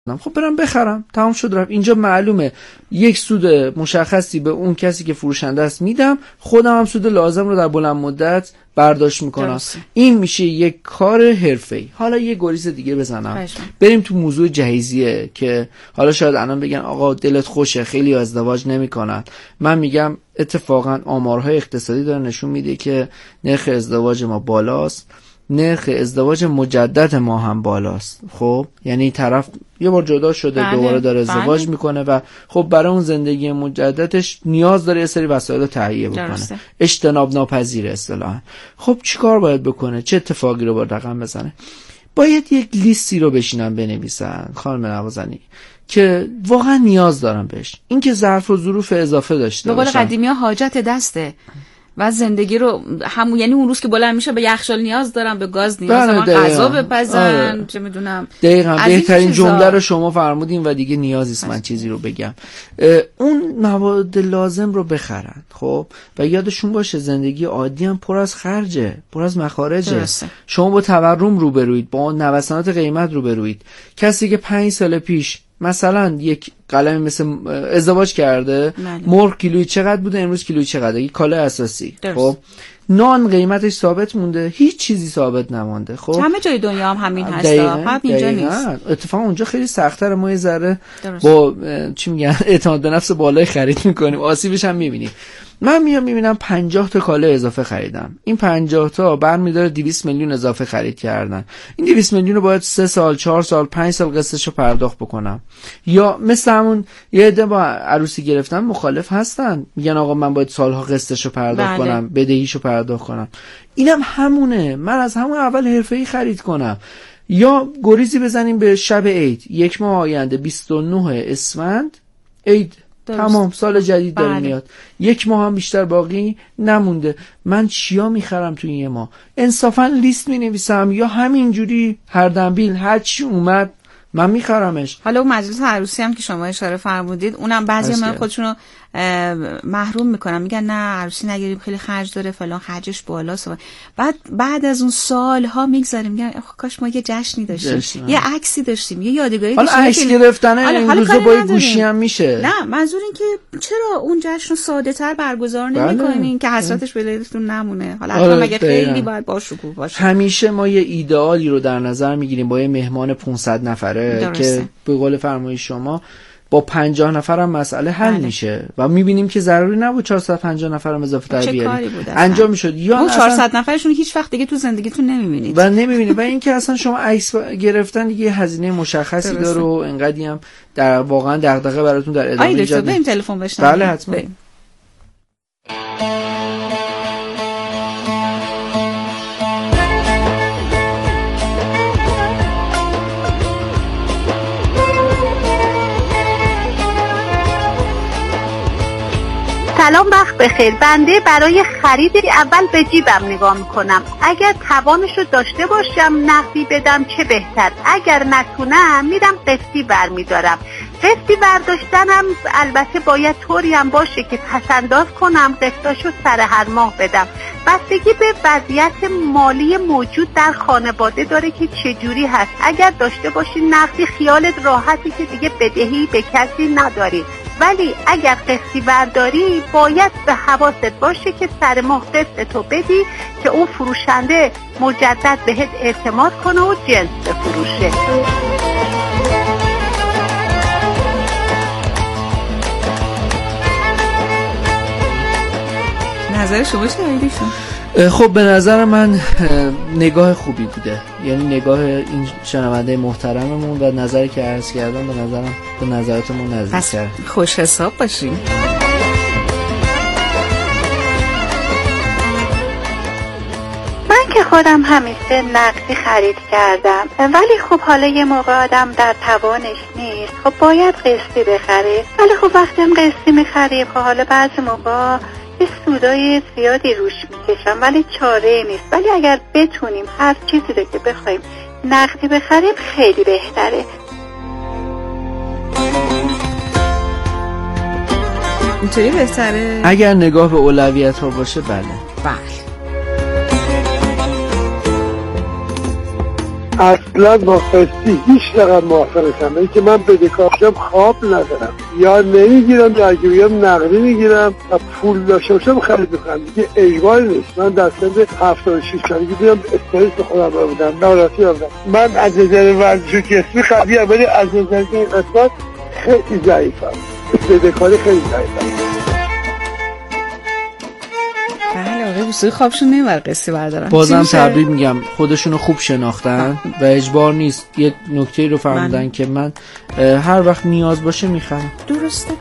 خب برم بخرم، تمام شد رفت. اینجا معلومه یک سود مشخصی به اون کسی که فروشنده است میدم، خودم هم سود لازم رو در بلند مدت برداشت میکنم. این میشه یک کار حرفه‌ای. حالا یه گریز دیگه بزنم بریم تو موضوع جهیزیه که حالا شاید الان بگن آقا دلت خوشه خیلی ازدواج نمیکنن. من میگم اتفاقا آمارهای اقتصادی داره نشون میده که نرخ ازدواج ما بالاست، نرخ ازدواج مجدد ما هم بالاست. خب یعنی طرف یه بار جدا شده دوباره داره ازدواج میکنه و خب برای اون زندگی مجددش نیاز داره یه سری وسایل رو تهیه بکنه، اجتناب ناپذیره اصطلاحاً. خب چیکار باید بکنه؟ چه اتفاقی رو باید رقم بزنه؟ باید یک لیستی رو بشینن بنویسن خانم نوازنی که واقعا نیاز دارن بهش، این که ظرف و ظروف اضافه داشته باشن. به قول قدیمی‌ها حاجت دسته و زندگی رو همون، یعنی اون روز که بلند میشه به یخچال نیاز دارم، به گاز نیاز دارم، غذا بپزن، چه میدونم. دقیقاً بهترین جمله رو شما فرمودین و دیگه نیازی نیست من چیزی رو بگم. اون مواد لازم رو بخرن. خب و یادشون باشه زندگی عادی هم پر از خرجه، پر از مخارجه. درسته. شما با تورم روبروید، با نوسانات قیمت روبروید. کسی که 5 سال پیش مثلا یک قلمی مثل ازدواج کرده، مرغ کیلویی چقدر بوده، امروز کیلویی چقدره، یک کالای اساسی. خب نان قیمتش ثابت مونده، هیچ چیزی ثابت نمونده. خب همه جای دنیا هم همین هست، فقط اینجا نیست. اتفاقا اونجا خیلی سخت‌تره، ما یه ذره با چی میگن اعتماد به نفس بالای خرید میکنیم، آسیبش هم میبینیم. من میبینم 50 تا کالا اضافه خریدم، این 50 تا برمی‌داره 200 میلیون اضافه خرید کردن. این 200 میلیون رو باید 3 سال 4 سال 5 سال قسطشو پرداخت بکنم. یا مثل همون یه عده با عروسی گرفتن مخالف هستن، میگن آقا من باید سالها قسطشو پرداخت کنم، بدهیشو پرداخت کنم. اینم همونه، من از همون اول حرفه‌ای خرید کنم. یا گریزی بزنیم به شب عید، یک ماه آینده 29 اسفند عید، تمام سال جدید داره میاد، یک ماه هم بیشتر باقی نمونده. من چیا میخرم تو این یه ماه؟ انصافا لیست مینویسم یا همینجوری هر دنبیل هر چی اومد من میخرمش. حالا اون مجلس عروسی هم که شما اشاره فرمودید، اونم بعضی من خودشونو محروم میکنن، میگن نه عروسی نگیریم خیلی خرج داره فلان، خرجش بالاست. بعد از اون سالها میگذاریم میگن کاش ما یه جشنی داشتیم، یه عکسی داشتیم، یه یادگاری داشتیم. حالا عکس گرفتن این روزا با گوشی هم میشه. نه منظور این که چرا اون جشن رو ساده تر برگزار نمیکنین که حسرتش به دلتون نمونه. حالا مگه خیلی باید با شکوه باشه؟ همیشه ما یه ایدئالی رو در نظر میگیریم با یه مهمان 500 نفره که به قول فرمایش شما با 50 نفر هم مسئله حل میشه و میبینیم که ضروری نبود 450 نفر هم اضافه تر بیاریم، انجام میشد. یا اون 400 نفرشون هیچ وقت دیگه تو زندگیتون نمیبینید و اینکه اصلا شما عکس گرفتن دیگه هزینه مشخصی داره و انقدی هم در واقعا دغدغه براتون در ادامه ایجاد. بریم تلفن بشنویم. بله حتما. سلام، وقت بخیر. بنده برای خرید اول به جیبم نگاه میکنم، اگر توانش رو داشته باشم نقدی بدم چه بهتر، اگر نتونم میرم قسطی برمیدارم. قسطی برداشتنم البته باید طوری هم باشه که پسنداز کنم، قسطاشو سر هر ماه بدم. بستگی به وضعیت مالی موجود در خانواده داره که چجوری هست. اگر داشته باشی نقدی خیالت راحتی که دیگه بدهی به کسی نداری، ولی اگر قسطی برداری باید به حواست باشه که سر ماه قسطتو بدی که اون فروشنده مجدد بهت اعتماد کنه و جنس بفروشه. نظر شما چیه؟ خب به نظر من نگاه خوبی بوده، یعنی نگاه این شنونده محترممون و نظری که عرض کردم به نظرم به نظراتمون نزدیکه. خوش حساب باشیم. من که خودم همیشه نقدی خرید کردم، ولی خب حالا یه موقع آدم در توانش نیست، خب باید قسطی بخره. ولی خب وقتی هم قسطی میخریم خب حالا بعضی موقع یه سودای زیادی روش میکشم ولی چاره نیست. ولی اگر بتونیم هر چیزی رو که بخوایم نقدی بخریم خیلی بهتره. اینطوری بهتره اگر نگاه به اولویت ها باشه. بله. اصلا با قسطی هیچ رقم موافق نیستم. این که من بدهکارم خواب ندارم، یا نمیگیرم یا اگه بگم نقدی میگیرم و پول داشته باشم خرید میکنم دیگه. اجباری نیست. من در سن 76 سالگی بیام استرس به خودم بودم، ناراحتی بودم. من از نظر ورزش و کسبی قویم، ولی از نظر این قسمت خیلی ضعیفم. بدهکاری خیلی ضعیفم. بله آقای وثوقی خوابشون نمیبره قصه بردارن. بازم تبریک میگم، خودشونو خوب شناختن و اجبار نیست. یه نکته رو فهمیدن که من هر وقت نیاز باشه میخرم. درسته.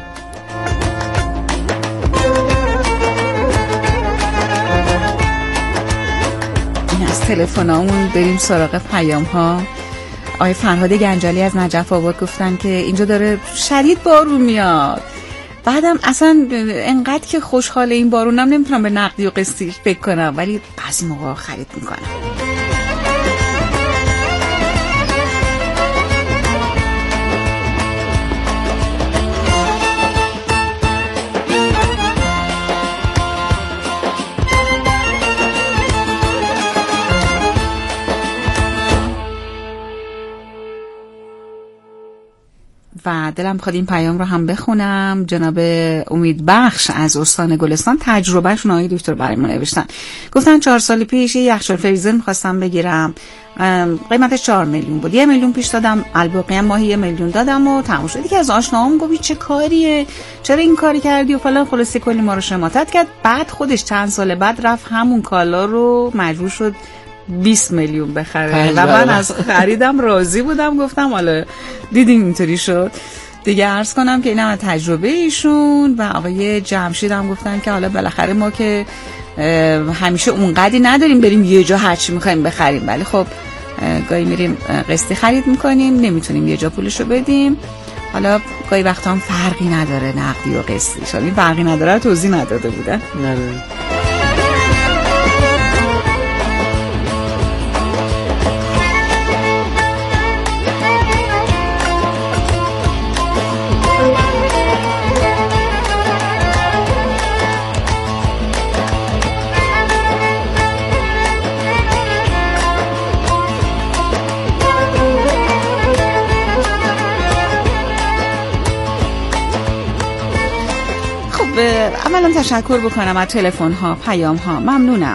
این از تلفنامون بریم سراغ پیام ها. آقای فرهاد گنجالی از نجف آباد گفتن که اینجا داره شدید بارون میاد. بعدم اصلا انقدر که خوشحال این بارونم نمیتونم به نقدی و قسطی فکر کنم، ولی بعضی موقع خرید میکنم. و دلم بخواد این پیام رو هم بخونم. جناب امید بخش از استان گلستان تجربهشون آقای دکتر برای ما نوشتن. گفتن 4 سال پیش یه یخچال فریزر می‌خواستم بگیرم، قیمتش 4 میلیون بود. 1 میلیون پیش دادم، الباقی هم ماهی 1 میلیون دادم و تموم شد. دیگه از آشناهام گفت چه کاریه، چرا این کاری کردی و فلان. خلاصه کلی ما رو شماتت کرد. بعد خودش چند سال بعد رفت همون کالا رو مجبور شد 20 میلیون بخره و من از خریدم راضی بودم. گفتم حالا دیدین اینطوری شد دیگه. عرض کنم که اینم از تجربه ایشون. و آقای جمشید هم گفتن که حالا بالاخره ما که همیشه اونقدی نداریم بریم یه جا هرچی میخوایم بخریم، ولی خب گاهی میریم قسطی خرید میکنیم، نمیتونیم یه جا پولشو بدیم. حالا گاهی وقتا هم فرقی نداره نقدی و قسطی. شاید این فرقی نداره توضیح نداده بودن. نداره. اولا تشکر بکنم از تلفن ها، پیام ها. ممنونم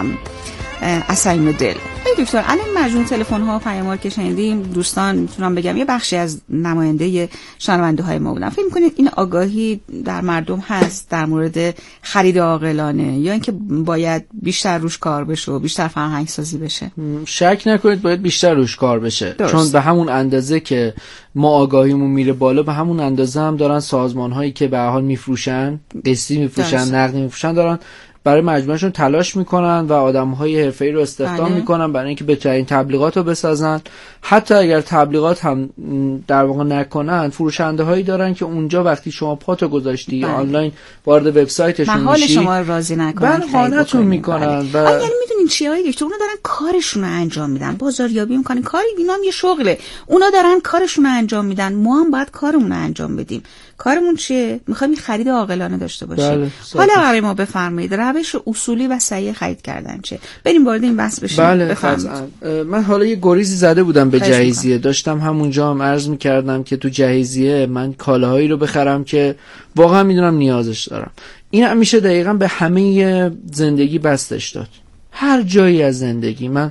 از صمیم دل. ای دکتر، الان مجموع تلفن ها و پیام ها که شنیدیم، دوستان میتونم بگم یه بخشی از نماینده شنونده های ما بودن. فکر میکنید این آگاهی در مردم هست در مورد خرید عاقلانه، یا اینکه باید بیشتر روش کار بشه و بیشتر فرهنگ سازی بشه؟ شک نکنید باید بیشتر روش کار بشه. درست. چون به همون اندازه که ما آگاهیمون میره بالا، به همون اندازه هم دارن سازمان هایی که به هر حال میفروشن، قسطی میفروشن، نقدی میفروشن، دارن برای مجموعهشون تلاش میکنن و آدمهای حرفه‌ای رو استخدام میکنن برای اینکه بهترین تبلیغات رو بسازن. حتی اگر تبلیغات هم در واقع نکنن، فروشنده هایی دارن که اونجا وقتی شما پاتو گذاشتی یا آنلاین وارد وبسایتشون محال میشی، شما رو راضی نکنن، خانه‌تون میکنن. و یعنی میدونین چیایی که اونا دارن کارشون رو انجام میدن، بازاریابی میکنن، کاری اینا هم یه شغله. اونا دارن کارشون رو انجام میدن، ما هم باید کارمون رو انجام بدیم. کارمون چیه؟ میخوایم خرید عاقلانه داشته باشیم. بله، حالا برای ما بفرمایید روش اصولی و صحیح خرید کردن چیه؟ بریم وارد این بحث بشیم. بله، من حالا یه گریزی زده بودم به جهیزیه، داشتم همونجا هم عرض میکردم که تو جهیزیه من کالاهایی رو بخرم که واقعا میدونم نیازش دارم. این هم میشه دقیقاً به همه زندگی بستش داد. هر جایی از زندگی. من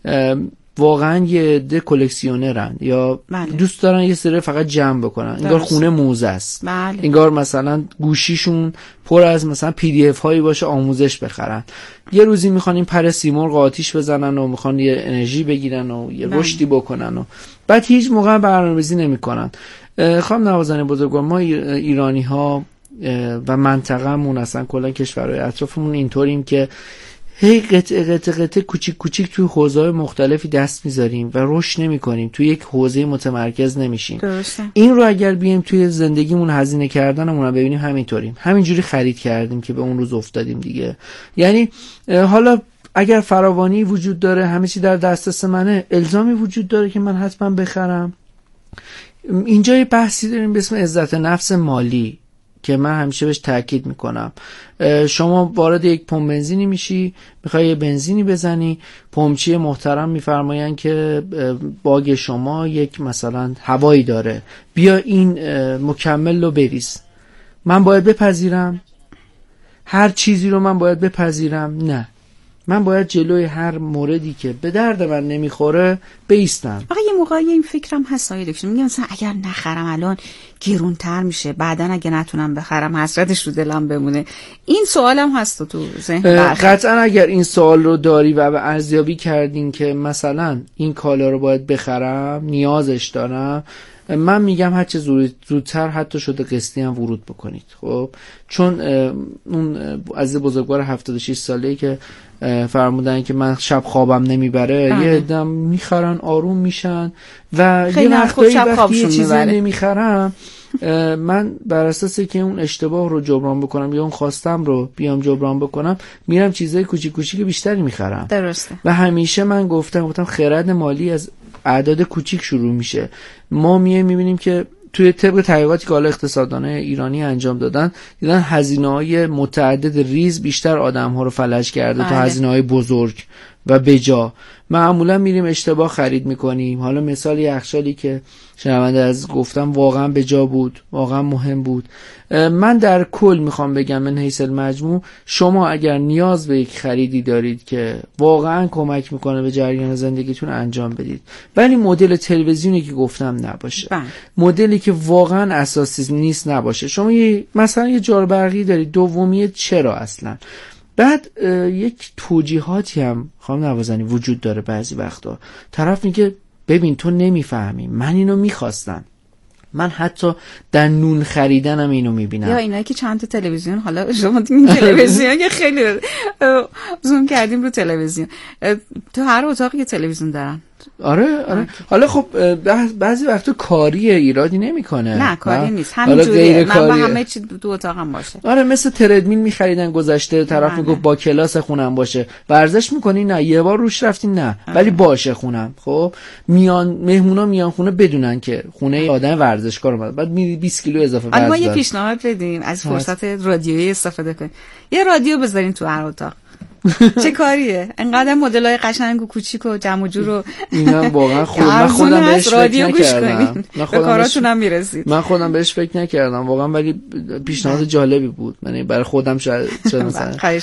واقعا یه عده کلکسیونرن یا دوست دارن یه سری فقط جمع بکنن، انگار خونه موزه است. انگار مثلا گوشیشون پر از مثلا PDF هایی باشه آموزش بخرن. یه روزی میخوان این پر سیمرغ آتیش بزنن و میخوان یه انرژی بگیرن و یه رشدی بکنن و بعد هیچ موقع برنامه‌ریزی نمیکنن. خانم نوازنده بزرگوار، ما ایرانی ها و منطقه‌مون اصلا کلا کشورهای اطرافمون اینطوریم که هی قطعه کوچیک کوچیک توی حوزه‌های مختلفی دست میذاریم و رشد نمی‌کنیم، توی یک حوزه متمرکز نمیشیم. درسته. این رو اگر بیایم توی زندگیمون هزینه کردنمون رو ببینیم، همینطوریم، همینجوری خرید کردیم که به اون روز افتادیم دیگه. یعنی حالا اگر فراوانی وجود داره، همه چی در دسترس منه، الزامی وجود داره که من حتما بخرم؟ اینجا یه بحثی داریم به اسم عزت نفس مالی. که من همیشه بهش تاکید میکنم. شما وارد یک پمپ بنزینی میشی، میخوای یه بنزینی بزنی، پمپچی محترم میفرماین که باگ شما یک مثلا هوایی داره، بیا این مکمل رو بریز. من باید بپذیرم هر چیزی رو؟ من باید بپذیرم؟ نه، من باید جلوی هر موردی که به درد من نمیخوره بیستم. آقا یه موقعی این فکرم هست آقای دکتر، میگم مثلا اگر نخرم الان گرونتر میشه، بعدن اگه نتونم بخرم حسرتش رو دلم بمونه. این سوالم هست تو ذهن. قطعا اگر این سوال رو داری و به ارزیابی کردین که مثلا این کالا رو باید بخرم، نیازش دارم، من میگم هرچه زودتر حتی شده قسطی هم ورود بکنید. خب چون اون عزیز بزرگوار 76 ساله‌ای که فرمودن که من شب خوابم نمیبره، یه عدم میخرن آروم میشن و یه وقتایی وقتی یه چیزی نمیخرم، من بر اساسی که اون اشتباه رو جبران بکنم یا اون خواستم رو بیام جبران بکنم، میرم چیزای کوچیک کوچیک بیشتری میخرم. درسته. و همیشه من گفتم خرد مالی از اعداد کوچیک شروع میشه. ما میبینیم که توی طبق تحقیقاتی که حالا اقتصاددانای ایرانی انجام دادن، دیدن هزینه‌های متعدد ریز بیشتر آدم‌ها رو فلج کرده تا هزینه‌های بزرگ و بجا. معمولا میریم اشتباه خرید میکنیم. حالا مثال یخچالی که شنونده از گفتم واقعا بجا بود، واقعا مهم بود. من در کل میخوام بگم من حیث المجموع، شما اگر نیاز به یک خریدی دارید که واقعا کمک میکنه به جریان زندگیتون، انجام بدید. ولی مدل تلویزیونی که گفتم نباشه، مدلی که واقعا اساسی نیست نباشه. شما مثلا یه جار برقی دارید، دومیه چرا اصلا؟ بعد یک توجیهاتی هم خانم نوازنی وجود داره. بعضی وقتا طرف میگه ببین تو نمیفهمی، من اینو میخواستم. من حتی در نون خریدنم اینو میبینم. یا اینایی که چند تا تلویزیون، حالا شما این تلویزیون که خیلی زوم کردیم رو تلویزیون، تو هر اتاقی که تلویزیون دارن. آره. حالا خب بعضی وقتا کاری ایرادی نمیکنه. نه کاری نیست، همینجوریه. من با همه چی دو اتاقم باشه. آره، مثل تردمیل میخریدن گذشته، طرف میگفت با کلاس خونم باشه. ورزش میکنی؟ نه. یه بار روش رفتی؟ نه. ولی باشه خونم. خب مهمونا میان خونه بدونن که خونه آدم ورزشکار اومده، بعد میری 20 کیلو اضافه وزن. ما یه پیشنهاد بدیم از فرصت رادیویی استفاده کنیم. یه رادیو بذارین تو هر اتاق. چه کاریه؟ انقدر مدل‌های قشنگ و کوچیک و جمع و جور و اینا واقعا من خودم بهش فکر نکردم. به کاراتون هم میرسید. من خودم بهش فکر نکردم واقعا، ولی پیشنهاد جالبی بود. یعنی برای خودم شاید مثلا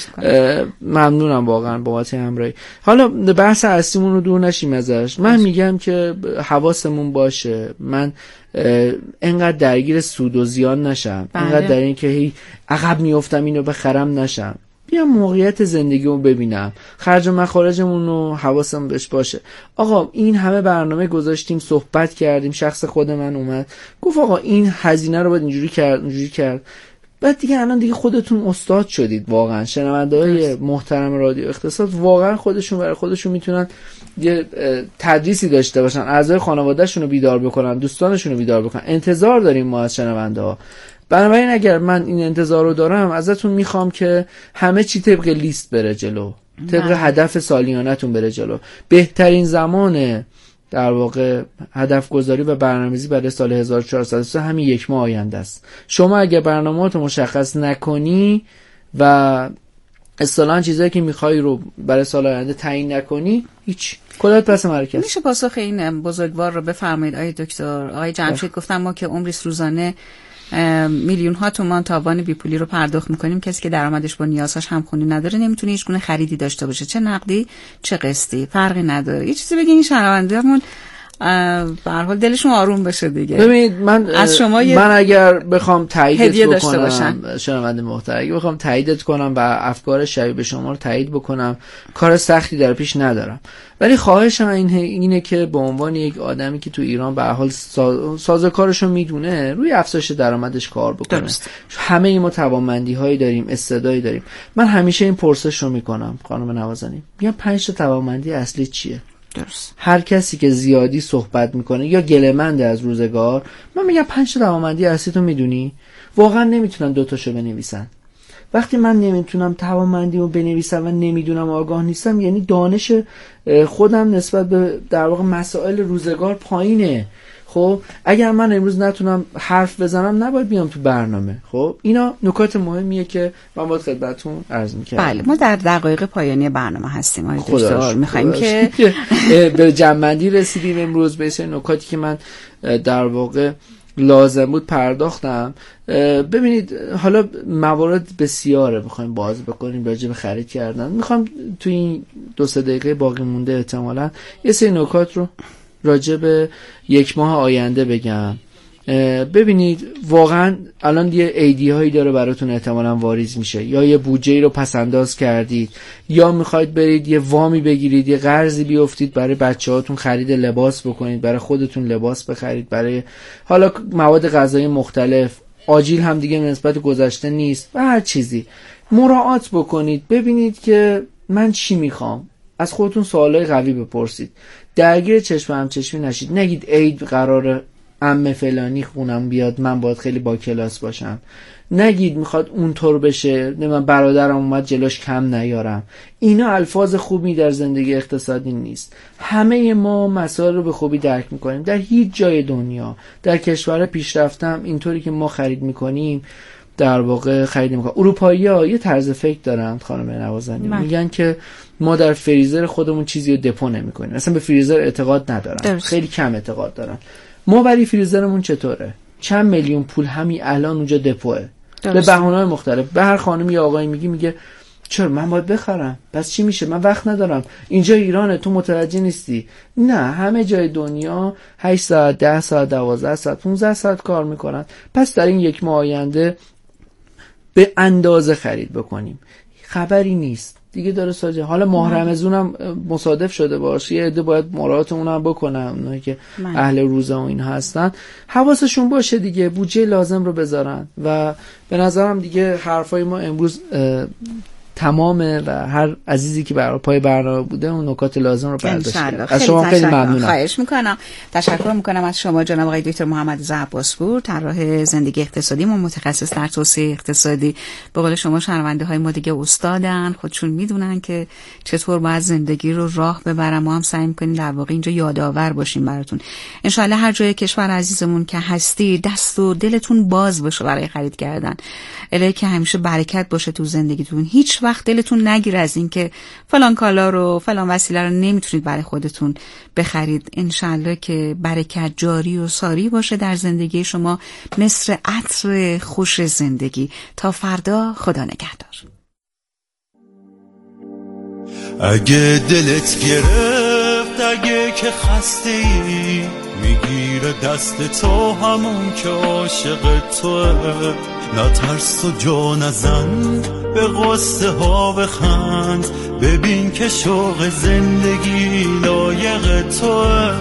ممنونم واقعا بابت همراهی. حالا بحث اصلیمون رو دور نشیم ازش. من میگم که حواسمون باشه، من انقدر درگیر سود و زیان نشم، انقدر در این که عقب میافتم اینو بخرم نشم. بیام موقعیت زندگیمو ببینم، خرج و مخارجمون رو حواسم بهش باشه. آقا این همه برنامه گذاشتیم، صحبت کردیم، شخص خود من اومد گفت آقا این هزینه رو باید اینجوری کرد. بعد دیگه الان دیگه خودتون استاد شدید. واقعا شنونده‌های محترم رادیو اقتصاد واقعا خودشون برای خودشون میتونن یه تدریسی داشته باشن، اعضای خانواده‌شون رو بیدار بکنن، دوستانشون رو بیدار بکنن. انتظار داریم ما از شنونده‌ها. بنابراین اگر من این انتظار رو دارم، ازتون میخوام که همه چی طبق لیست بره جلو، طبق هدف سالیانتون بره جلو. بهترین زمان در واقع هدف گذاری و برنامه‌ریزی برای سال 1403 همین یک ماه آینده است. شما اگر برنامه‌ات مشخص نکنی و اصطلاحاً چیزایی که میخوای رو برای سال آینده تعیین نکنی، هیچ کلات پس مرکز. میشه پاسخ این بزرگوار رو بفرمایید آقای دکتر؟ آقای جمشید گفتم ما که عمری روزانه میلیون ها تومان تاوان بیپولی رو پرداخت میکنیم، کسی که درآمدش با نیازش همخونی نداره نمیتونه هیچ گونه خریدی داشته باشه، چه نقدی چه قسطی، فرقی نداره. یه چیزی بگین این شنونده‌مون به هر حال دلشون آروم بشه دیگه. ببینید من از شما من اگر بخوام تایید بکنم، شنونده محترم، اگه بخوام تاییدت کنم و افکار شبیه به شما رو تایید بکنم، کار سختی در پیش ندارم. ولی خواهشم اینه که به عنوان یک آدمی که تو ایران به هر حال سازوکارشو میدونه، روی افزایش درآمدش کار بکنه. درست. همه ما توانمندی‌هایی داریم، استعدادی داریم. من همیشه این پرسش رو میکنم خانم نوازنی، میگم 5 تا توانمندی اصلی چیه؟ درست. هر کسی که زیادی صحبت میکنه یا گله‌مند از روزگار، من میگم 5 تا توانمندی اصلی تو میدونی؟ واقعا نمیتونن 2 تاشو بنویسن. وقتی من نمیتونم توانمندیمو بنویسم و نمیدونم، آگاه نیستم، یعنی دانش خودم نسبت به در واقع مسائل روزگار پایینه. خب اگر من امروز نتونم حرف بزنم نباید بیام تو برنامه. خب اینا نکات مهمیه که من باید خدمتتون عرض می‌کردم. بله ما در دقایق پایانی برنامه هستیم آقای دکتر، می‌خوایم که به جمع‌بندی رسیدیم امروز به این نکاتی که من در واقع لازم بود پرداختم. ببینید حالا موارد بسیاره بخوایم باز بکنیم راجع به خرید کردن. میخوام تو این 2-3 دقیقه باقی مونده احتمالاً یه سری نکات رو راجع به 1 ماه آینده بگم. ببینید واقعا الان یه ایدی هایی داره براتون احتمالاً واریز میشه، یا یه بودجه رو پس انداز کردید، یا میخواید برید یه وامی بگیرید، یه قرضی بیافتید برای بچه‌هاتون خرید لباس بکنید، برای خودتون لباس بخرید، برای حالا مواد غذایی مختلف. آجیل هم دیگه نسبت گذشته نیست و هر چیزی. مراعات بکنید، ببینید که من چی میخوام. از خودتون سوالای قوی بپرسید. درگیر چشم هم چشمی نشید. نگید عید قراره عمه فلانی خونم بیاد من باید خیلی با کلاس باشم. نگید میخواد اونطور بشه، من برادرم اومد جلوش کم نیارم. اینا الفاظ خوبی در زندگی اقتصادی نیست. همه ما مسائل رو به خوبی درک میکنیم. در هیچ جای دنیا در کشور پیشرفته هم اینطوری که ما خرید میکنیم در واقع خرید میکنیم. اروپایی‌ها یه طرز فکر دارن خانم نوازنی، میگن که ما در فریزر خودمون چیزی رو دپو نمیکنیم. اصلا به فریزر اعتقاد ندارن. خیلی کم اعتقاد دارن. ما برای فریزرمون چطوره؟ چند میلیون پول همین الان اونجا دپوه. به بهانه‌های مختلف. به هر خانمی یا آقایی میگه چرا من باید بخرم؟ پس چی میشه؟ من وقت ندارم. اینجا ایرانه، تو متوجه نیستی. نه، همه جای دنیا 8 ساعت، 10 ساعت، 12 ساعت، 15 ساعت کار میکنن. پس در این 1 ماه آینده به اندازه خرید بکنیم. خبری نیست. دیگه داره ساجه. حالا ماه رمضان هم مصادف شده باشه، یه عده باید مراعات اونم بکنن، اونایی که اهل روزه و این هستن حواسشون باشه دیگه، بودجه لازم رو بذارن. و به نظرم دیگه حرفای ما امروز تمامه و هر عزیزی که برای پای برنامه بوده اون نکات لازم رو برداشت کرد. از شما خیلی ممنونم. خواهش میکنم. تشکر میکنم از شما جناب آقای دکتر محمد رضا عباسپور، طراح زندگی اقتصادی و متخصص در توسعه اقتصادی. به قول شما شنونده های ما دیگه استادن، خودشون میدونن که چطور باید زندگی رو راه ببرن. ما هم سعی میکنیم در واقع اینجا یادآور باشیم براتون. ان شاء الله هر جای کشور عزیزمون که هستی دست و دلتون باز باشه برای خرید کردن. الهی که همیشه برکت باشه تو زندگیتون. هیچ وقت دلتون نگیر از این که فلان کالا رو فلان وسیله رو نمیتونید برای خودتون بخرید. انشالله که برکت جاری و ساری باشه در زندگی شما مثل عطر خوش زندگی. تا فردا، خدا نگهدار. اگه دلت گرفت، اگه که خسته ای، میگیره دست تو همون که عاشق توه. نترس و جا نزن، به قصه ها بخند، ببین که شوق زندگی لایق توه.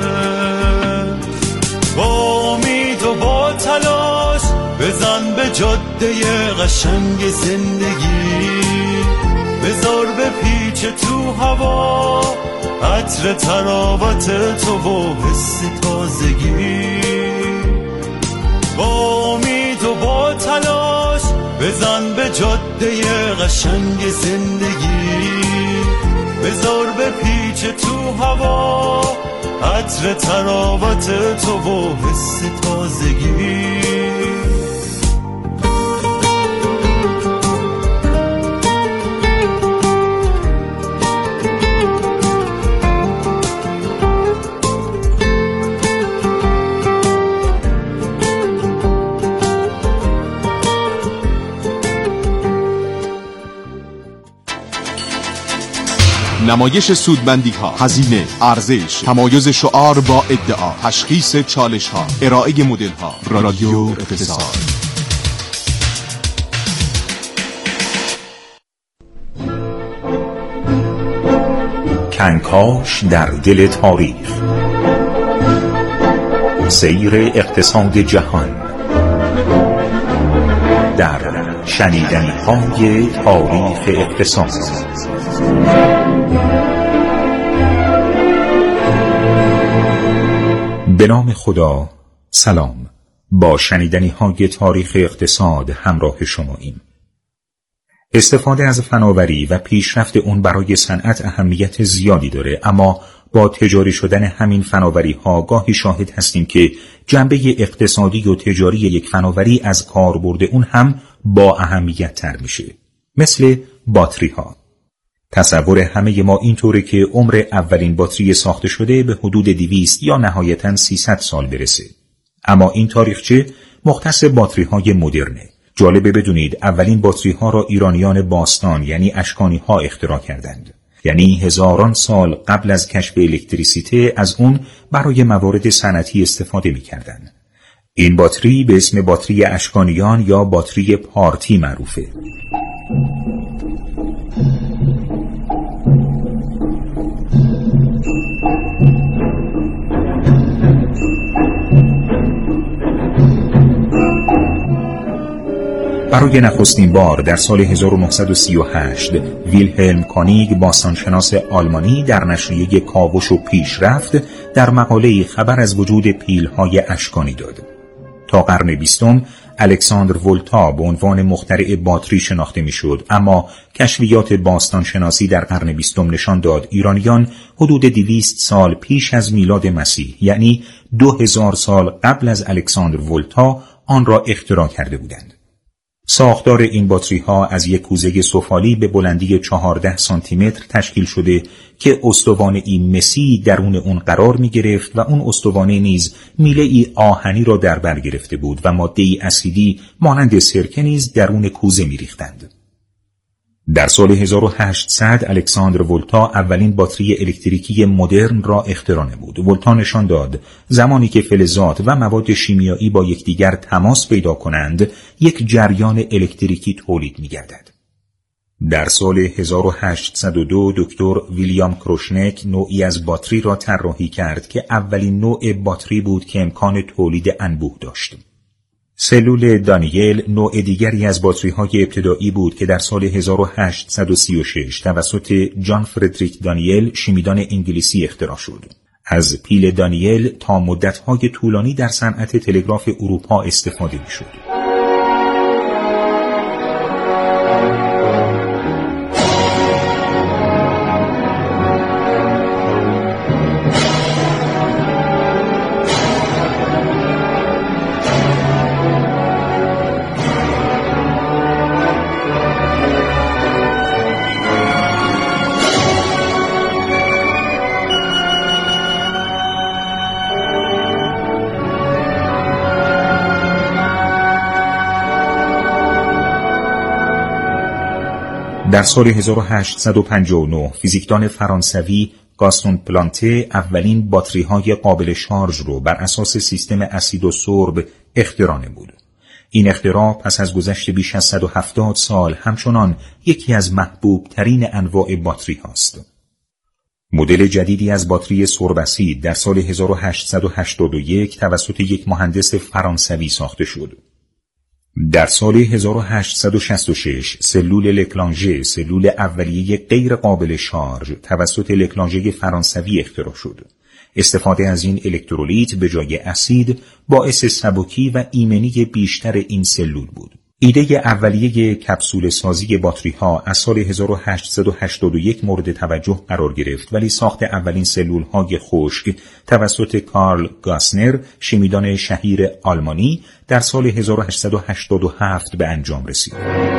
با امید و با تلاش بزن به جاده قشنگ زندگی، بذار به پیچ تو هوا عطر تراوت تو و حس تازگی. با امید و با تلاش بزن به جاده قشنگ زندگی، بذار به پیچ تو هوا عطر تراوت تو و حس تازگی. نمایش سودمندی‌ها، هزینه، ارزش، تمایز شعار با ادعا، تشخیص چالش‌ها، ارائه مدل‌ها. رادیو اقتصاد. کنکاش در دل تاریخ، سیر اقتصاد جهان در شنیدنی‌های تاریخ اقتصاد. به نام خدا. سلام. با شنیدنی‌های تاریخ اقتصاد همراه شماییم. استفاده از فناوری و پیشرفت اون برای صنعت اهمیت زیادی داره، اما با تجاری شدن همین فناوری‌ها گاهی شاهد هستیم که جنبه اقتصادی و تجاری یک فناوری از کاربرد اون هم با اهمیت تر میشه. مثل باتری‌ها. تصور همه ما اینطوره که عمر اولین باتری ساخته شده به حدود 200 یا نهایتاً 300 سال برسه. اما این تاریخچه مختص باتری‌های مدرنه. جالبه بدونید اولین باتری‌ها را ایرانیان باستان یعنی اشکانی‌ها اختراع کردند. یعنی هزاران سال قبل از کشف الکتریسیته از اون برای موارد صنعتی استفاده می‌کردند. این باتری به اسم باتری اشکانیان یا باتری پارتی معروفه. برای نخستین بار در سال 1938 ویلهلم کانیگ باستانشناس آلمانی در نشریه کاوش و پیشرفت در مقاله‌ای خبر از وجود پیل‌های اشکانی داد. تا قرن 20 الکساندر ولتا به عنوان مخترع باتری شناخته میشد، اما کشفیات باستانشناسی در قرن 20 نشان داد ایرانیان حدود 200 سال پیش از میلاد مسیح یعنی 2000 سال قبل از الکساندر ولتا آن را اختراع کرده بودند. ساختار این باتری ها از یک کوزه سفالی به بلندی 14 سانتی متر تشکیل شده که استوانه‌ای مسی درون اون قرار می گرفت و اون استوانه نیز میله‌ای آهنی را در بر گرفته بود و ماده‌ای اسیدی مانند سرکه نیز درون کوزه می ریختند. در سال 1800 الکساندر ولتا اولین باتری الکتریکی مدرن را اختراع نمود. ولتا نشان داد زمانی که فلزات و مواد شیمیایی با یکدیگر تماس پیدا کنند، یک جریان الکتریکی تولید می‌گردد. در سال 1802 دکتر ویلیام کروشنک نوعی از باتری را طراحی کرد که اولین نوع باتری بود که امکان تولید انبوه داشت. سلول دانیل نوع دیگری از باتری‌های ابتدایی بود که در سال 1836 توسط جان فردریک دانیل شیمیدان انگلیسی اختراع شد. از پیل دانیل تا مدت‌های طولانی در صنعت تلگراف اروپا استفاده می‌شد. در سال 1859 فیزیکدان فرانسوی گاستون پلانته اولین باتری‌های قابل شارژ رو بر اساس سیستم اسید و سرب اختراع نمود. این اختراع پس از گذشت بیش از 170 سال همچنان یکی از محبوب ترین انواع باتری هاست. مدل جدیدی از باتری سرب اسید در سال 1881 توسط یک مهندس فرانسوی ساخته شد. در سال 1866 سلول لکلانژه، سلول اولیه غیر قابل شارژ توسط لکلانژه فرانسوی اختراع شد. استفاده از این الکترولیت به جای اسید باعث سبکی و ایمنی بیشتر این سلول بود. ایده اولیه کپسول سازی باتری ها از سال 1881 مورد توجه قرار گرفت، ولی ساخت اولین سلول های خشک توسط کارل گاسنر، شیمیدان شهیر آلمانی، در سال 1887 به انجام رسید.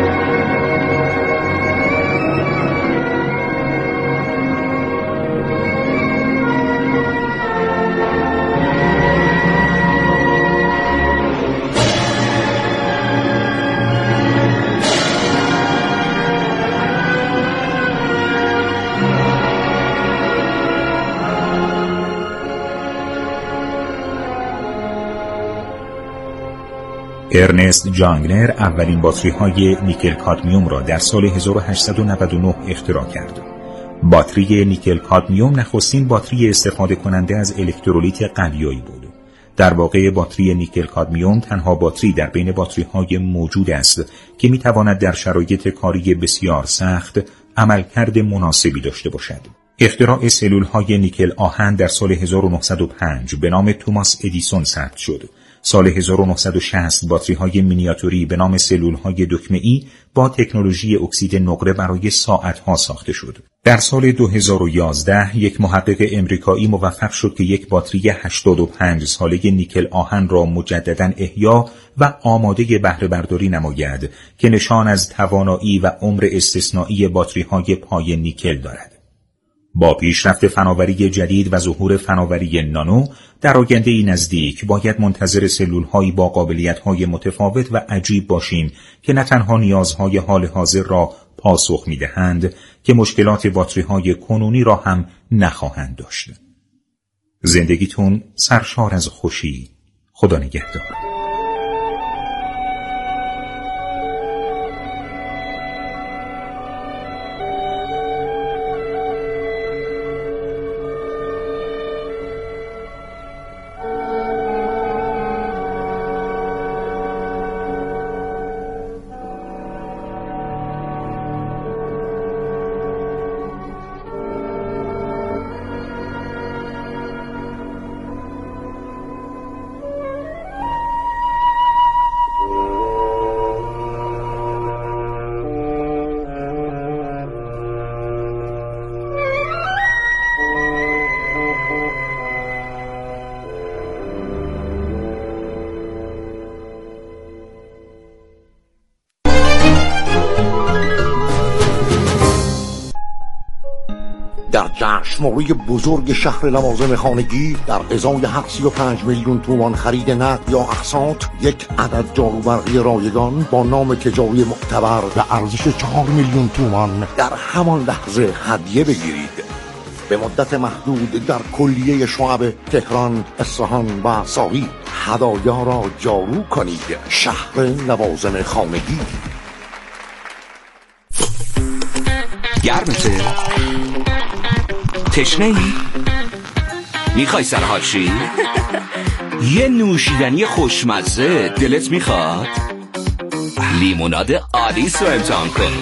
ارنست جانگنر اولین باتری‌های نیکل کادمیوم را در سال 1899 اختراع کرد. باتری نیکل کادمیوم نخستین باتری استفاده کننده از الکترولیت قلیایی بود. در واقع باتری نیکل کادمیوم تنها باتری در بین باتری‌های موجود است که می‌تواند در شرایط کاری بسیار سخت عملکرد مناسبی داشته باشد. اختراع سلول‌های نیکل آهن در سال 1905 به نام توماس ادیسون ثبت شد. سال 1960 باتری‌های مینیاتوری به نام سلول‌های دکمه‌ای با تکنولوژی اکسید نقره برای ساعت‌ها ساخته شد. در سال 2011 یک محقق امریکایی موفق شد که یک باتری 85 ساله نیکل آهن را مجدداً احیا و آماده بهره برداری نماید که نشان از توانایی و عمر استثنایی باتری‌های پای نیکل دارد. با پیشرفت فناوری جدید و ظهور فناوری نانو در آینده نزدیک باید منتظر سلول‌هایی با قابلیت‌های متفاوت و عجیب باشیم که نه تنها نیازهای حال حاضر را پاسخ می‌دهند که مشکلات باتری‌های کنونی را هم نخواهند داشت. زندگیتون سرشار از خوشی. خدا نگهدار. در جشنواره بزرگ شهر لوازم خانگی در ازای 35 میلیون تومان خرید نقد یا اقساط یک عدد جاروبرقی رایگان با نام تجاری معتبر به ارزش 4 میلیون تومان در همان لحظه هدیه بگیرید. به مدت محدود در کلیه شعب تهران، اصفهان و ساوی هدایا را جارو کنید. شهر لوازم خانگی. گرمته؟ تشنه‌ای؟ میخوای سرحال شی؟ یه نوشیدنی خوشمزه دلت میخواد؟ لیموناد آلیس رو امتحان کن.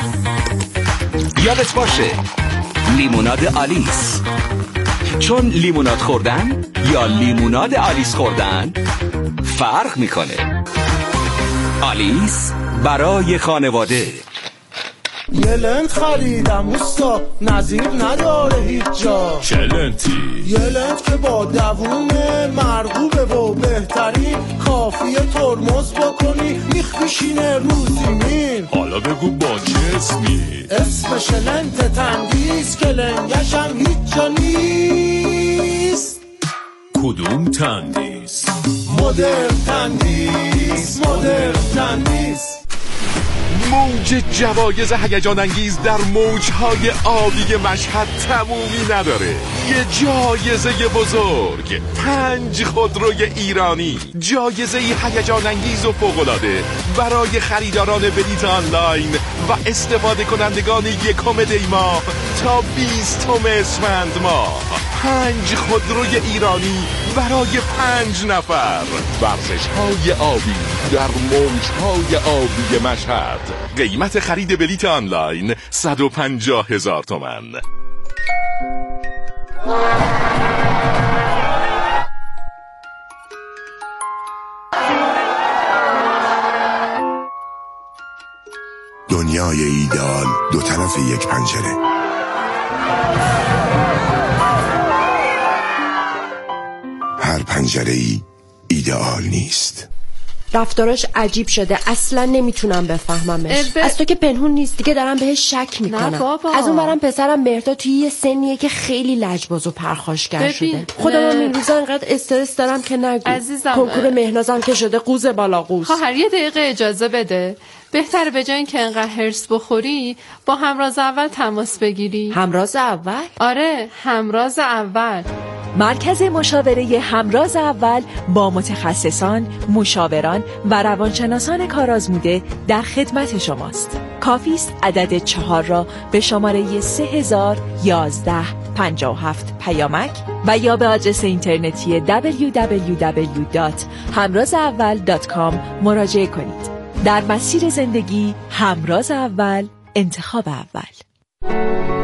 یادت باشه لیموناد آلیس، چون لیموناد خوردن یا لیموناد آلیس خوردن فرق میکنه. آلیس برای خانواده. یه لنت خریدم اوستا، نظیر نداره هیچ جا. چه لنتی؟ یه لنت که با دوومه، مرغوبه و بهترین، کافیه ترمز بکنی میخ بشینه رو زمین. حالا بگو با چه اسمی؟ اسمش لنت تندیس که لنگش هم هیچ جا نیست. کدوم تندیس؟ مدرن تندیس، مدرن تندیس. موج جوایز هیجان انگیز در موجهای آبی مشهد تمومی نداره. یه جایزه بزرگ، 5 خودروی ایرانی، جایزه هیجان انگیز و فوق‌العاده برای خریداران بلیط آنلاین و استفاده کنندگان یکم دی ماه تا 20 اسفند ماه. 5 خودروی ایرانی برای 5 نفر. ورزش‌های آبی در موج‌های آبی مشهد. قیمت خرید بلیط آنلاین 150,000 تومان. دنیای ایدئال دو طرف یک پنجره. هر پنجره‌ای ایدئال نیست. رفتاراش عجیب شده، اصلا نمیتونم بفهممش. از تو که پنهون نیست دیگه، دارم بهش شک میکنم. از اون برم پسرم مهرداد توی یه سنیه که خیلی لجباز و پرخاشگر شده. خودم این روزا انقدر استرس دارم که نگو. عزیزم، کنکور مهنازم که شده قوز بالا قوز. خواهر یه دقیقه اجازه بده. بهتره به جای اینکه انقدر هرس بخوری با همراز اول تماس بگیری. همراز اول؟ آره، همراز اول. مرکز مشاوره همراز اول با متخصصان، مشاوران و روانشناسان کارآزموده در خدمت شماست. کافی است عدد 4 را به شماره 301157 پیامک و یا به آدرس اینترنتی www.hamrazaawal.com مراجعه کنید. در مسیر زندگی همراز اول، انتخاب اول.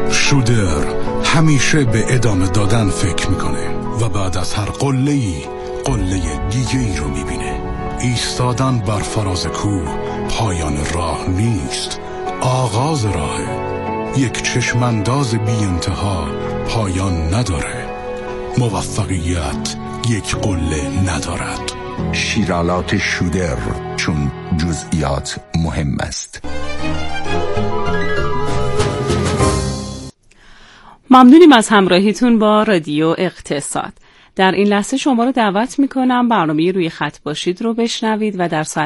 شودر همیشه به ادامه دادن فکر میکنه و بعد از هر قله‌ای قله دیگه ای رو میبینه. ایستادن بر فراز کوه پایان راه نیست، آغاز راهه. یک چشمانداز بی انتها پایان نداره. موفقیت یک قله ندارد. شیرالات شودر، چون جزئیات مهم است. ممنونیم از همراهیتون با رادیو اقتصاد. در این لحظه شما رو دعوت میکنم برنامه روی خط باشید رو بشنوید و در ساعت